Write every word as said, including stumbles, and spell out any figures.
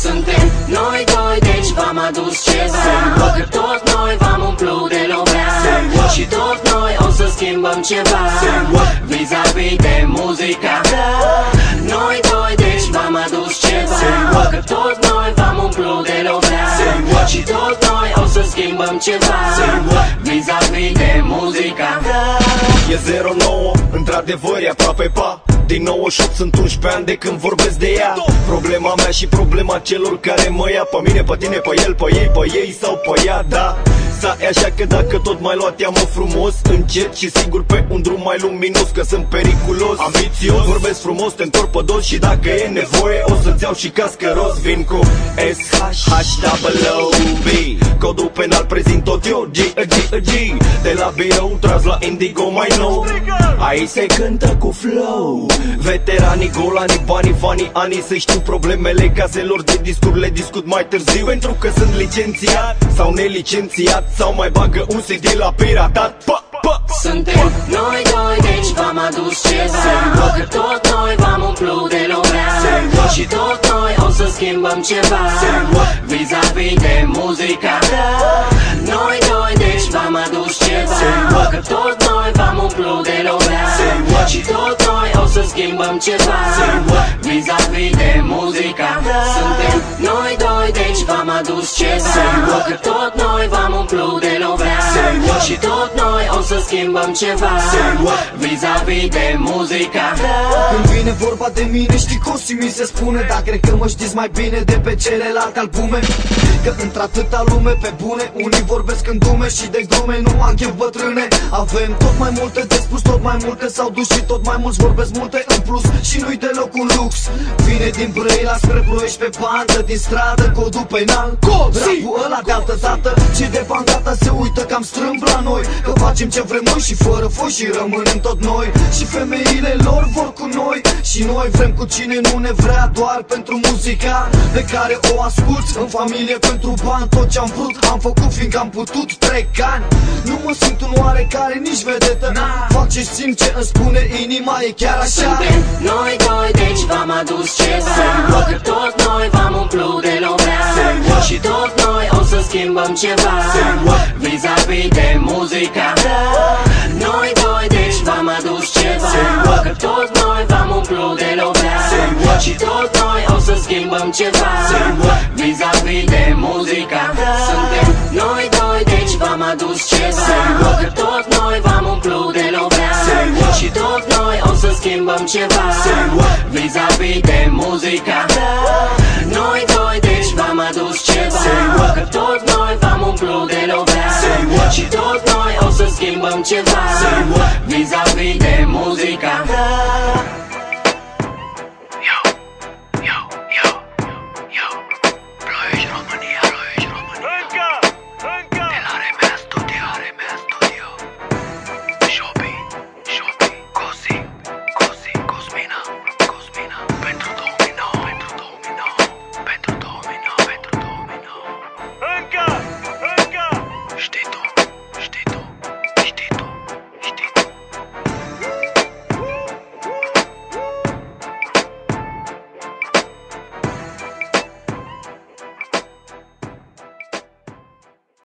Suntem noi doi, deci v-am adus ceva, că tot noi v-am umplut de lovea și tot noi o să schimbăm ceva vis-a-vis de muzica. Noi doi, deci v-am adus ceva, că tot noi v-am umplut de lovea și tot noi o să schimbăm ceva vis-a-vis de muzica. E zero nouă, într-adevăr e aproape pa. Din nouăzeci și opt sunt unsprezece ani de când vorbesc de ea. Problema mea și problema celor care mă ia, pe mine, pe tine, pe el, pe ei, pe ei sau pe ea, da. Sa e așa că dacă tot mai luat ia-mă frumos, încet și sigur pe un drum mai luminos, că sunt periculos, ambițios, vorbesc frumos, te întorc pe dos și dacă e nevoie o să-ți iau și cască roz. Vin cu S H H O B, codul penal prezint tot eu, G, G, G, de la birou tras la Indigo mai nou. Aici se cântă cu flow, veteranii, golanii, banii, fanii, anii, să știu problemele caselor de discuri le discut mai târziu, pentru că sunt licențiat sau nelicențiat sau mai bagă un C D la piratat. Pa, pa. Suntem noi doi, deci v-am adus ceva, că tot noi v-am umplut de lovea și tot noi o să schimbăm ceva vis-a-vis de muzica. Noi doi, deci v-am adus ceva, că tot noi v-am umplut de lovea și tot noi o să schimbăm ceva vis-a-vis de muzica. Suntem noi doi, deci v-am adus ceva, că tot noi v-am umplut de lovea și tot noi o să schimbăm ceva vis-a-vis de muzica. Când vine vorba de mine știi cum și mi se spune, dar cred că mă știți mai bine de pe celelalte albume, că într-atâta lume pe bune unii vorbesc în dume și de glume nu am chef bătrâne. Avem tot mai multe de spus, tot mai multe s-au dus și tot mai mulți vorbesc multe în plus și nu-i deloc un lux. Vine din Brăila spre Ploiești pe bandă, din stradă, codul penal, rapul ăla de altă dată, ce de bani gata se uită că am strâmb la noi, că facem ce vrem noi și fără foși și rămânem tot noi. Și femeile lor vor cu noi și noi vrem cu cine nu ne vrea, doar pentru muzica pe care o asculți în familie pentru bani. Tot ce-am vrut am făcut fiindcă am putut, trec ani. Nu mă simt un oarecare, nici vedetă, fac ce simt, ce îmi spune inima, e chiar așa. Suntem noi doi, deci v-am adus ceva, că tot noi v-am umplut de lovea și tot noi o să schimbăm ceva vis-a-vis de muzica. Noi doi, deci v-am adus ceva, că tot noi v-am umplut de lovea și tot noi o să schimbăm ceva vis-a-vis de muzica. Suntem noi doi, deci v-am adus ceva, că tot noi v-am umplut de lovea și tot noi o să schimbăm ceva vis-a-vis de muzica. Noi doi, deci v-am adus ceva, că tot noi v-am umplut de lovea și tot noi o să schimbăm ceva vis-a-vis de muzica.